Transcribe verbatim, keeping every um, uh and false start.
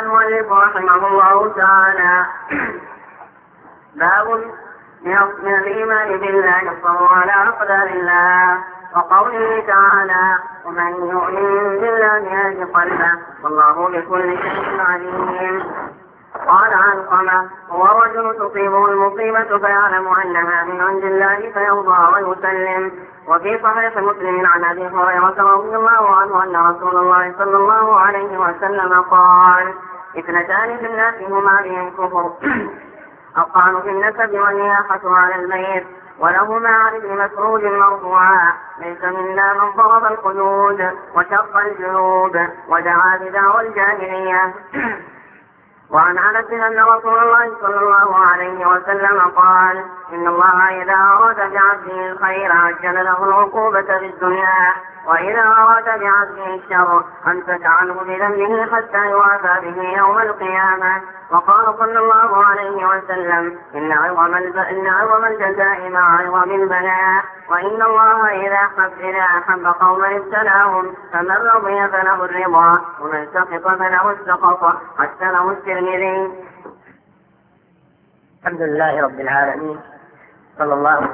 المؤلف رحمه الله تعالى: باب من الإيمان بالله الصبر على أقدار الله، وقوله تعالى: ومن يؤمن بالله يهد قلبه والله بكل شيء عليم. قال علقمة: هو رجل تصيبه المصيبة فيعلم أنها من عند الله فيرضى ويسلم. وفي صحيح مسلم عن أبي هريرة رضي الله عنه أن رسول الله صلى الله عليه وسلم قال: اثنتان في الناس هما بهم كفر، الطعن في النسب والنياحة على الميت. ولهما عن ابن مسعود مرفوعا: ليس منا من ضرب الخدود وشق الجنوب ودعا بدعوى الجاهلية. وعن انس ان رسول الله صلى الله عليه وسلم قال: ان الله اذا اراد بعبده الخير عجل له العقوبة في الدنيا، واذا اراد بعبده الشر امسك عنه بذنبه حتى يوافى به يوم القيامة. وقال صلى الله عليه وسلم: ان عظم ان عظم الجزاء مع عظم البلاء، وان الله اذا احب اذا احب قوما ابتلاهم، فمن رضي فله الرضا ومن سخط فله السخط. حسنه الترمذي. الحمد لله رب العالمين، صلى الله